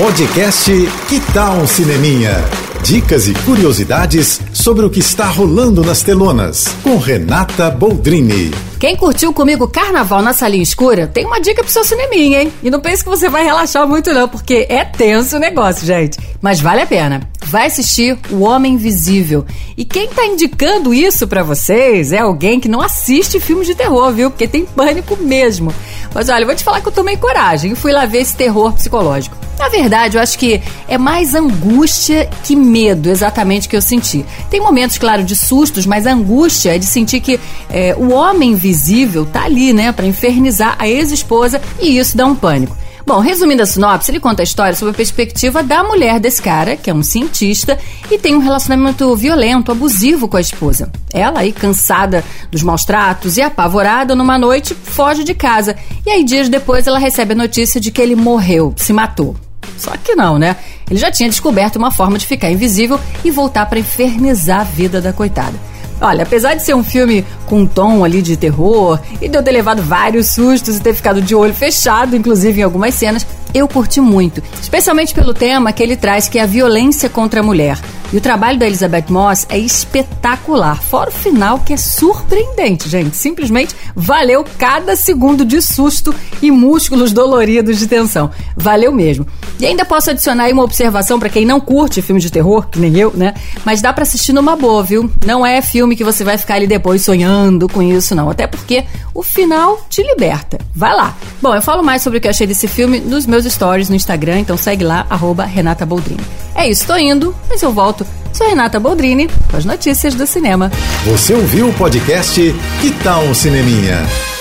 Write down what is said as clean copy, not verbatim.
Podcast Que Tal um Cineminha? Dicas e curiosidades sobre o que está rolando nas telonas, com Renata Boldrini. Quem curtiu comigo Carnaval na Salinha Escura, tem uma dica pro seu cineminha, hein? E não pense que você vai relaxar muito não, porque é tenso o negócio, gente. Mas vale a pena. Vai assistir O Homem Invisível. E quem tá indicando isso pra vocês é alguém que não assiste filmes de terror, viu? Porque tem pânico mesmo. Mas olha, eu vou te falar que eu tomei coragem e fui lá ver esse terror psicológico. Na verdade, eu acho que é mais angústia que medo, exatamente, que eu senti. Tem momentos, claro, de sustos, mas a angústia é de sentir que o homem invisível tá ali, né, pra infernizar a ex-esposa, e isso dá um pânico. Bom, resumindo a sinopse, ele conta a história sob a perspectiva da mulher desse cara, que é um cientista, e tem um relacionamento violento, abusivo com a esposa. Ela, aí, cansada dos maus tratos e apavorada, numa noite, foge de casa. E aí, dias depois, ela recebe a notícia de que ele morreu, se matou. Só que não, né? Ele já tinha descoberto uma forma de ficar invisível e voltar pra infernizar a vida da coitada. Olha, apesar de ser um filme com um tom ali de terror e de eu ter levado vários sustos e ter ficado de olho fechado, inclusive em algumas cenas, eu curti muito, especialmente pelo tema que ele traz, que é a violência contra a mulher. E o trabalho da Elisabeth Moss é espetacular, fora o final, que é surpreendente, gente. Simplesmente valeu cada segundo de susto e músculos doloridos de tensão. Valeu mesmo. E ainda posso adicionar aí uma observação para quem não curte filme de terror, que nem eu, né? Mas dá pra assistir numa boa, viu? Não é filme que você vai ficar ali depois sonhando com isso, não. Até porque o final te liberta. Vai lá. Bom, eu falo mais sobre o que eu achei desse filme nos meus stories no Instagram, então segue lá, @Renata Boldrini. É isso, tô indo, mas eu volto. Sou Renata Boldrini com as notícias do cinema. Você ouviu o podcast Que Tal um Cineminha?